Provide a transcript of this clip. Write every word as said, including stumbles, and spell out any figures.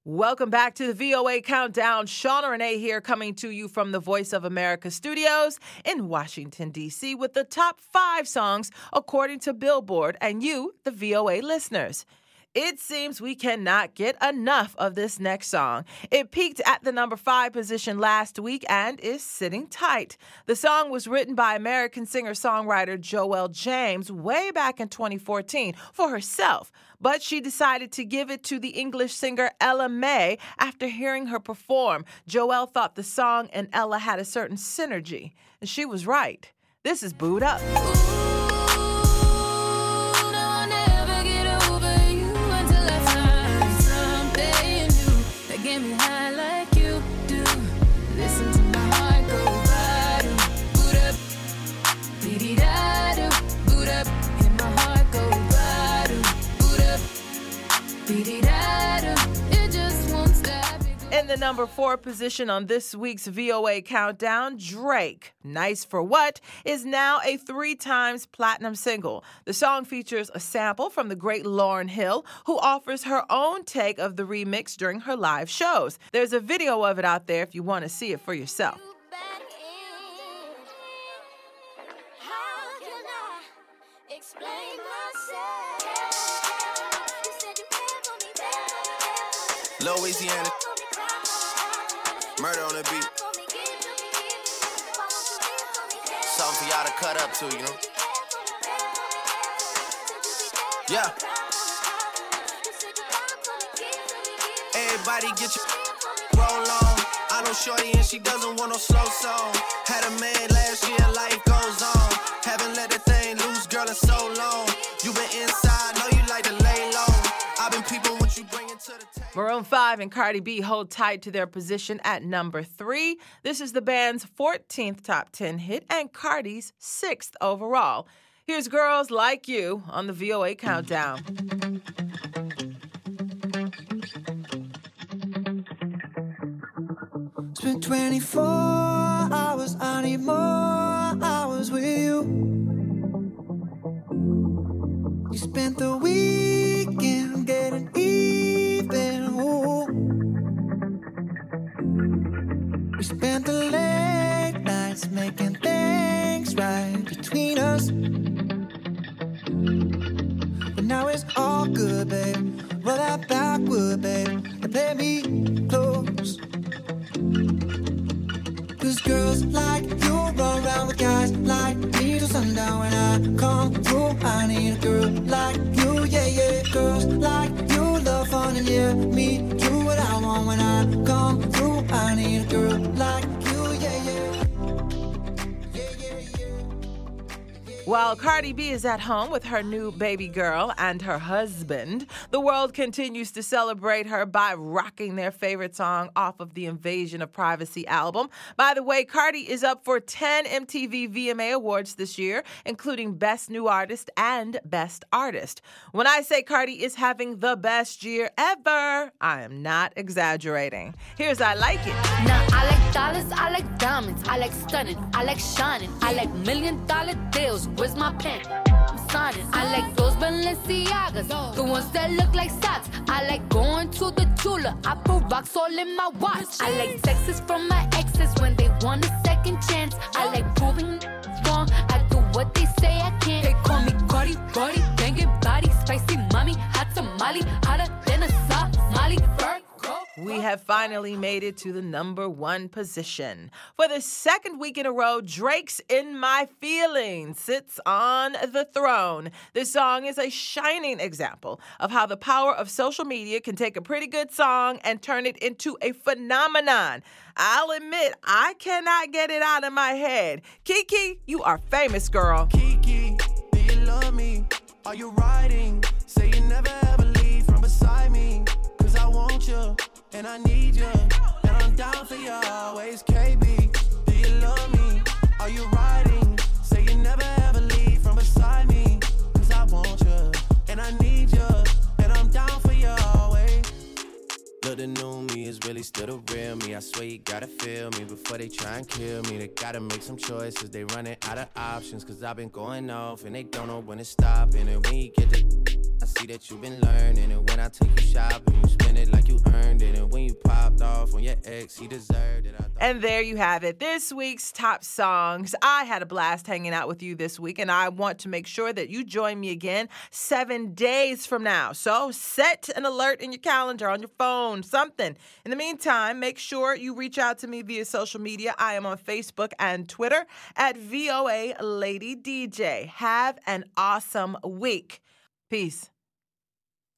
Welcome back to the V O A Countdown. Shauna Renee here, coming to you from the Voice of America studios in Washington, D C with the top five songs according to Billboard and you, the V O A listeners. It seems we cannot get enough of this next song. It peaked at the number five position last week and is sitting tight. The song was written by American singer-songwriter Joelle James way back in twenty fourteen for herself, but she decided to give it to the English singer Ella Mai after hearing her perform. Joelle thought the song and Ella had a certain synergy, and she was right. This is Boo'd Up. Get me high like you do. Listen to my heart go ba-do, boot up, be-dee-da-do, boot up. And my heart go ba-do, boot up, be-dee-da-do. It just won't stop. In the number four position on this week's V O A Countdown, Drake, Nice for What, is now a three times platinum single. The song features a sample from the great Lauryn Hill, who offers her own take of the remix during her live shows. There's a video of it out there if you want to see it for yourself. Louisiana, murder on the beat. Something for y'all to cut up to, you know? Yeah. Everybody get your roll on. I know shorty and she doesn't want no slow song. Had a man last year, life goes on. Haven't let that thing loose, girl, in so long. You been inside, know you like to lay low. I've been peeping what you bring into the table. Maroon five and Cardi B hold tight to their position at number three. This is the band's fourteenth top ten hit and Cardi's sixth overall. Here's Girls Like You on the V O A Countdown. Spent twenty-four hours, I need more hours with you. You spent the weekend getting even, ooh. We spent the late nights making things right between us. But now it's all good, babe. Roll that backward, babe, and play me close. Cause girls like you run around with guys like me till sundown. When I come through, I need a girl like you, yeah, yeah. Girls like you love fun and yeah, me do what I want. When I come through, I need a girl like you, yeah, yeah. Yeah, yeah, yeah. While Cardi B is at home with her new baby girl and her husband, the world continues to celebrate her by rocking their favorite song off of the Invasion of Privacy album. By the way, Cardi is up for ten M T V V M A awards this year, including Best New Artist and Best Artist. When I say Cardi is having the best year ever, I am not exaggerating. Here's I Like It. Now I like dollars, I like diamonds, I like stunning, I like shining, I like million dollar deals. Where's my pen? I'm signing. I like those Balenciagas, the ones that look like socks. I like going to the jeweler. I put rocks all in my watch. I like texts from my exes when they want a second chance. I like proving wrong. I do what they say I can't. They call me Cardi, Cardi, banging body, spicy mommy, hot tamale, hotter than a Somali bird. We have finally made it to the number one position. For the second week in a row, Drake's In My Feelings sits on the throne. This song is a shining example of how the power of social media can take a pretty good song and turn it into a phenomenon. I'll admit, I cannot get it out of my head. Kiki, you are famous, girl. Kiki, do you love me? Are you riding? Say you never ever leave from beside me. Cause I want you. And I need you, and I'm down for you always. K B, do you love me? Are you riding? Say you never ever leave from beside me. Cause I want you, and I need you, and I'm down for you always. Look, the new me is really still the real me. I swear you gotta feel me before they try and kill me. They gotta make some choices, they running out of options. Cause I've been going off, and they don't know when to stop. And when you get the I see that you've been learning. And when I take you shopping, you spend it like you earned it. And your ex, he deserved it. I thought- And there you have it. This week's top songs. I had a blast hanging out with you this week, and I want to make sure that you join me again seven days from now. So set an alert in your calendar, on your phone, something. In the meantime, make sure you reach out to me via social media. I am on Facebook and Twitter at V O A Lady D J. Have an awesome week. Peace.